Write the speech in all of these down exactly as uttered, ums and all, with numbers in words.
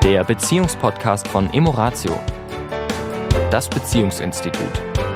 der Beziehungspodcast von Emoratio, das Beziehungsinstitut.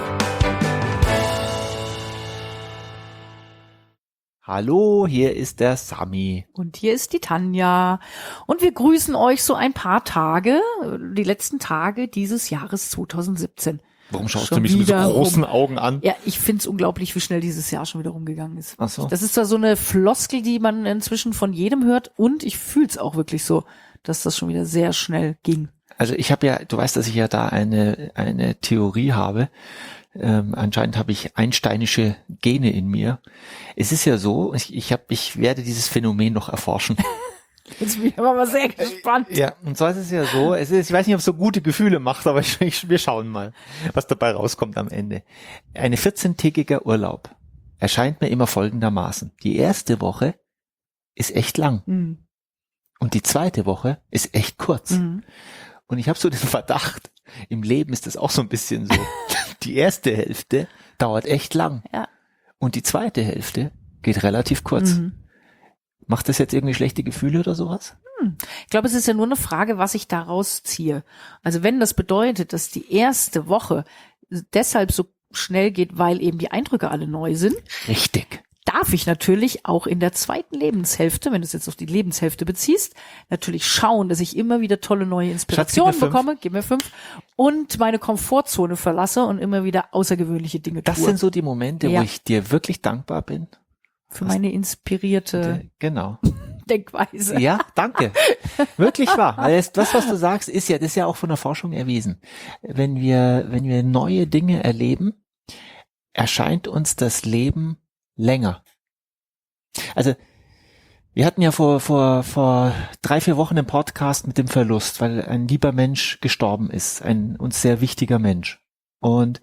Hallo, hier ist der Sami. Und hier ist die Tanja. Und wir grüßen euch so ein paar Tage, die letzten Tage dieses Jahres zwanzig siebzehn. Warum schaust Schon du mich mit so wieder großen rum. Augen an? Ja, ich find's unglaublich, wie schnell dieses Jahr schon wieder rumgegangen ist. Ach so. Das ist zwar so eine Floskel, die man inzwischen von jedem hört, und ich fühl's auch wirklich so, dass das schon wieder sehr schnell ging. Also ich habe ja, du weißt, dass ich ja da eine eine Theorie habe. Ähm, anscheinend habe ich einsteinische Gene in mir. Es ist ja so, ich, ich habe, ich werde dieses Phänomen noch erforschen. Jetzt bin ich aber mal sehr gespannt. Ja, und zwar ist es ja so, es ist, ich weiß nicht, ob es so gute Gefühle macht, aber ich, ich, wir schauen mal, was dabei rauskommt am Ende. Eine vierzehntägiger Urlaub erscheint mir immer folgendermaßen. Die erste Woche ist echt lang. Mhm. Und die zweite Woche ist echt kurz. Mhm. Und ich habe so den Verdacht, im Leben ist das auch so ein bisschen so. Die erste Hälfte dauert echt lang. Ja. Und die zweite Hälfte geht relativ kurz. Mhm. Macht das jetzt irgendwie schlechte Gefühle oder sowas? Ich glaube, es ist ja nur eine Frage, was ich daraus ziehe. Also wenn das bedeutet, dass die erste Woche deshalb so schnell geht, weil eben die Eindrücke alle neu sind, Richtig. darf ich natürlich auch in der zweiten Lebenshälfte, wenn du es jetzt auf die Lebenshälfte beziehst, natürlich schauen, dass ich immer wieder tolle neue Inspirationen Schatz, gib mir bekomme, gib mir fünf, und meine Komfortzone verlasse und immer wieder außergewöhnliche Dinge Das tue. sind so die Momente, Ja. wo ich dir wirklich dankbar bin. Für meine inspirierte Genau. Denkweise. Ja, danke. Wirklich wahr. Weil es- das, was du sagst, ist ja, das ist ja auch von der Forschung erwiesen. Wenn wir, wenn wir neue Dinge erleben, erscheint uns das Leben länger. Also, wir hatten ja vor, vor, vor drei, vier Wochen einen Podcast mit dem Verlust, weil ein lieber Mensch gestorben ist, ein uns sehr wichtiger Mensch. Und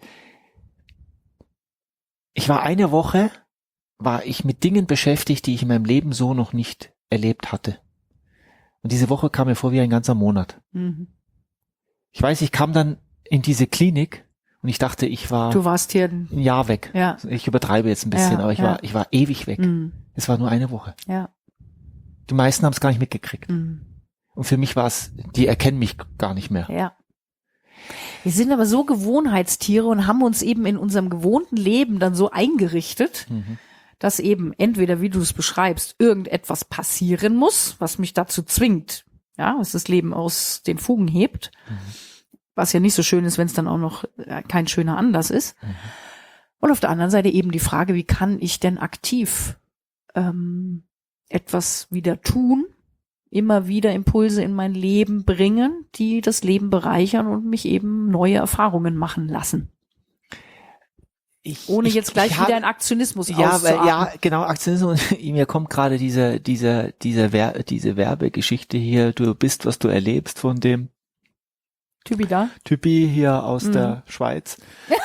ich war eine Woche, war ich mit Dingen beschäftigt, die ich in meinem Leben so noch nicht erlebt hatte. Und diese Woche kam mir vor wie ein ganzer Monat. Mhm. Ich weiß, ich kam dann in diese Klinik und ich dachte, ich war Du warst hier, ein- ein Jahr weg. ja, Ich übertreibe jetzt ein bisschen, Ja, aber ich ja. war, ich war ewig weg. mhm. Es war nur eine Woche. ja, Die meisten haben es gar nicht mitgekriegt. mhm. Und für mich war es, die erkennen mich gar nicht mehr. ja. Wir sind aber so Gewohnheitstiere und haben uns eben in unserem gewohnten Leben dann so eingerichtet, Mhm. dass eben entweder, wie du es beschreibst, irgendetwas passieren muss, was mich dazu zwingt, ja, was das Leben aus den Fugen hebt, Mhm. was ja nicht so schön ist, wenn es dann auch noch äh, kein schöner Anlass ist. Mhm. Und auf der anderen Seite eben die Frage, wie kann ich denn aktiv ähm, etwas wieder tun, immer wieder Impulse in mein Leben bringen, die das Leben bereichern und mich eben neue Erfahrungen machen lassen. Ich, Ohne ich, jetzt gleich ich wieder hab- in Aktionismus Ja, weil, auszuarten. ja, genau, Aktionismus. Und mir kommt gerade diese, diese, diese, Wer diese Werbegeschichte hier, du bist, was du erlebst, von dem Typi da. Typi hier aus Mhm. der Schweiz.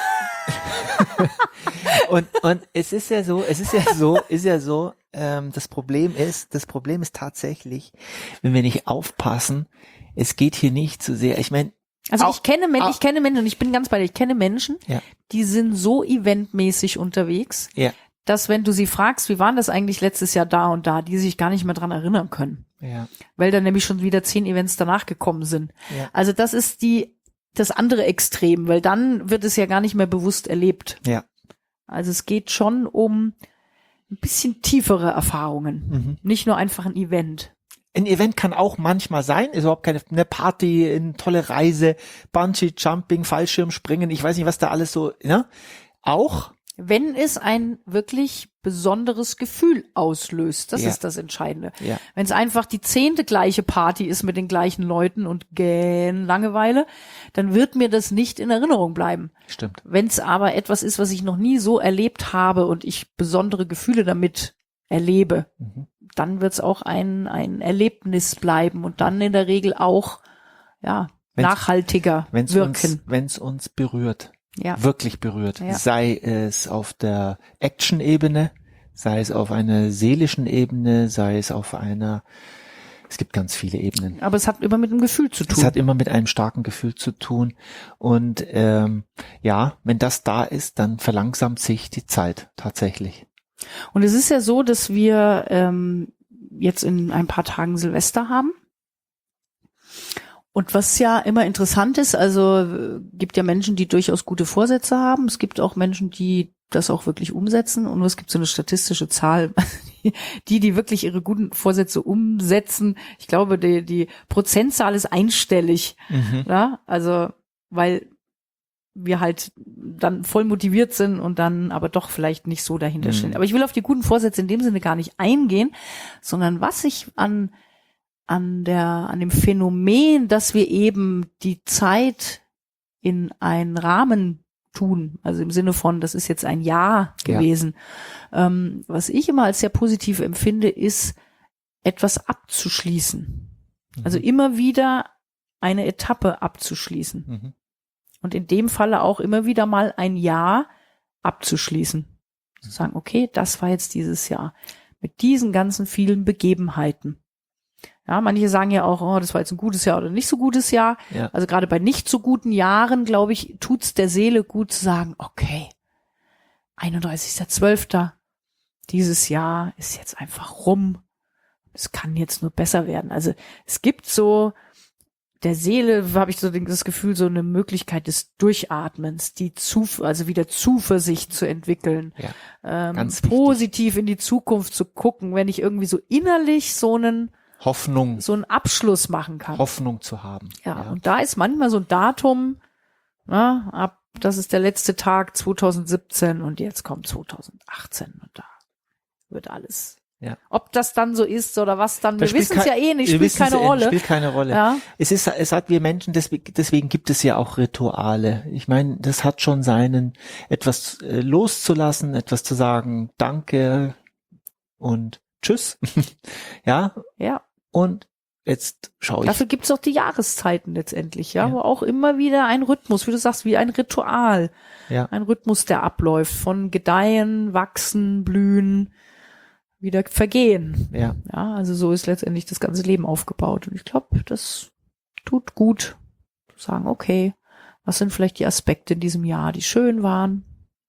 und, und es ist ja so, es ist ja so, ist ja so, ähm, das Problem ist, das Problem ist tatsächlich, wenn wir nicht aufpassen, es geht hier nicht so sehr, ich meine, Also Auch- ich kenne Menschen, auch- ich kenne Menschen und ich bin ganz bei dir, ich kenne Menschen, Ja. die sind so eventmäßig unterwegs, ja, dass wenn du sie fragst, wie waren das eigentlich letztes Jahr da und da, die sich gar nicht mehr dran erinnern können, ja, weil dann nämlich schon wieder zehn Events danach gekommen sind. ja, Also das ist die das andere Extrem, weil dann wird es ja gar nicht mehr bewusst erlebt. ja. Also es geht schon um ein bisschen tiefere Erfahrungen, Mhm. nicht nur einfach ein Event. Ein Event kann auch manchmal sein, ist überhaupt keine, eine Party, eine tolle Reise, Bungee Jumping, Fallschirmspringen, ich weiß nicht, was da alles so, ne? Auch, Wenn es ein wirklich besonderes Gefühl auslöst, das Ja. ist das Entscheidende. ja, Wenn es einfach die zehnte gleiche Party ist mit den gleichen Leuten und gähn Langeweile, dann wird mir das nicht in Erinnerung bleiben. stimmt. Wenn es aber etwas ist, was ich noch nie so erlebt habe und ich besondere Gefühle damit erlebe, Mhm. dann wird es auch ein, ein Erlebnis bleiben und dann in der Regel auch ja Wenn's- nachhaltiger Wenn's wirken. uns, wenn's uns berührt, Ja. wirklich berührt, Ja. sei es auf der Action-Ebene, sei es auf einer seelischen Ebene, sei es auf einer, es gibt ganz viele Ebenen. Aber es hat immer mit einem Gefühl zu tun. Es hat immer mit einem starken Gefühl zu tun. Und ähm, ja, wenn das da ist, dann verlangsamt sich die Zeit tatsächlich. Und es ist ja so, dass wir ähm, jetzt in ein paar Tagen Silvester haben. Und was ja immer interessant ist, also äh, gibt ja Menschen, die durchaus gute Vorsätze haben. Es gibt auch Menschen, die das auch wirklich umsetzen. Und es gibt so eine statistische Zahl, die, die wirklich ihre guten Vorsätze umsetzen. Ich glaube, die, die Prozentzahl ist einstellig. Mhm. Ja, also, weil wir halt dann voll motiviert sind und dann aber doch vielleicht nicht so dahinter stehen. Mhm. Aber ich will auf die guten Vorsätze in dem Sinne gar nicht eingehen, sondern was ich an an der, an dem Phänomen, dass wir eben die Zeit in einen Rahmen tun, also im Sinne von, das ist jetzt ein Jahr gewesen. Ja. Ähm, was ich immer als sehr positiv empfinde, ist, etwas abzuschließen. Mhm. Also immer wieder eine Etappe abzuschließen. Mhm. Und in dem Falle auch immer wieder mal ein Jahr abzuschließen. Zu sagen, okay, das war jetzt dieses Jahr. Mit diesen ganzen vielen Begebenheiten. Ja, manche sagen ja auch, oh, das war jetzt ein gutes Jahr oder nicht so gutes Jahr. Ja. Also gerade bei nicht so guten Jahren, glaube ich, tut's der Seele gut zu sagen, okay, einunddreißigster zwölfter dieses Jahr ist jetzt einfach rum. Es kann jetzt nur besser werden. Also es gibt so, der Seele habe ich so das Gefühl, so eine Möglichkeit des Durchatmens, die zu, also wieder Zuversicht zu entwickeln, ja, ähm, ganz positiv in die Zukunft zu gucken, wenn ich irgendwie so innerlich so einen Hoffnung, so einen Abschluss machen kann. Hoffnung zu haben. Ja, ja. Und da ist manchmal so ein Datum, na, ab, das ist der letzte Tag zweitausendsiebzehn und jetzt kommt zweitausendachtzehn und da wird alles. Ja. Ob das dann so ist oder was dann, Das wir wissen es ja eh nicht, spielt keine eh, Rolle. Spielt keine Rolle. Ja. Es ist, es hat wir Menschen, deswegen, deswegen gibt es ja auch Rituale. Ich meine, das hat schon seinen, etwas äh, loszulassen, etwas zu sagen, danke und tschüss. ja. Ja. Und jetzt schaue ich. Dafür gibt's auch die Jahreszeiten letztendlich, ja, ja, wo auch immer wieder ein Rhythmus, wie du sagst, wie ein Ritual. Ja. Ein Rhythmus, der abläuft von Gedeihen, Wachsen, Blühen, wieder Vergehen. Ja. Ja, also so ist letztendlich das ganze Leben aufgebaut. Und ich glaube, das tut gut, zu sagen, okay, was sind vielleicht die Aspekte in diesem Jahr, die schön waren?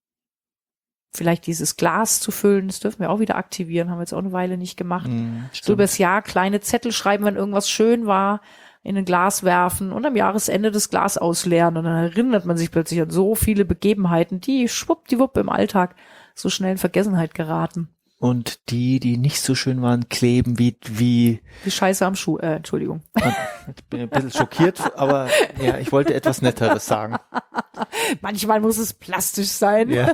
Vielleicht dieses Glas zu füllen, das dürfen wir auch wieder aktivieren, haben wir jetzt auch eine Weile nicht gemacht. Mm, so übers Jahr kleine Zettel schreiben, wenn irgendwas schön war, in ein Glas werfen und am Jahresende das Glas ausleeren. Und dann erinnert man sich plötzlich an so viele Begebenheiten, die schwuppdiwupp im Alltag so schnell in Vergessenheit geraten. Und die, die nicht so schön waren, kleben wie, wie, wie Scheiße am Schuh, äh, Entschuldigung. Ich bin ein bisschen schockiert, aber ja, ich wollte etwas Netteres sagen. Manchmal muss es plastisch sein. Ja.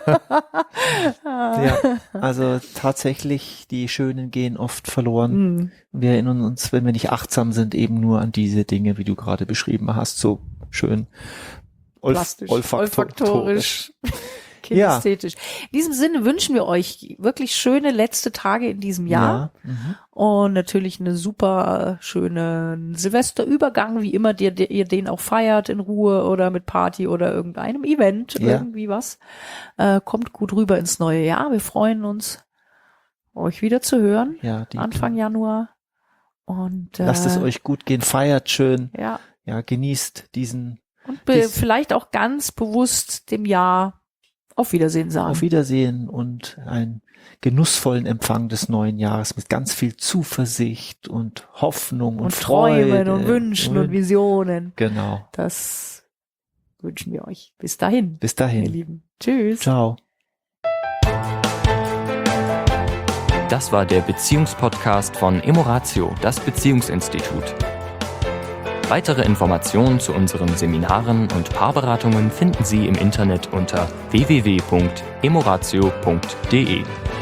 ja, also tatsächlich, die Schönen gehen oft verloren. Mhm. Wir erinnern uns, wenn wir nicht achtsam sind, eben nur an diese Dinge, wie du gerade beschrieben hast, so schön olf- olfaktorisch. olfaktorisch. Kinästhetisch. Ja. In diesem Sinne wünschen wir euch wirklich schöne letzte Tage in diesem Jahr. Ja. Mhm. Und natürlich eine super schöne Silvesterübergang, wie immer ihr, ihr den auch feiert in Ruhe oder mit Party oder irgendeinem Event, ja. irgendwie was. Äh, kommt gut rüber ins neue Jahr. Wir freuen uns, euch wieder zu hören. Ja, die, Anfang die. Januar. Und äh, lasst es euch gut gehen, feiert schön. Ja. Ja, genießt diesen. Und be- dies, vielleicht auch ganz bewusst dem Jahr auf Wiedersehen sagen. Auf Wiedersehen und einen genussvollen Empfang des neuen Jahres mit ganz viel Zuversicht und Hoffnung und, und Freude. Träumen und Wünschen und, und Visionen. Genau. Das wünschen wir euch. Bis dahin. Bis dahin. Ihr Lieben. Tschüss. Ciao. Das war der Beziehungspodcast von Emoratio, das Beziehungsinstitut. Weitere Informationen zu unseren Seminaren und Paarberatungen finden Sie im Internet unter w w w punkt emoratio punkt d e.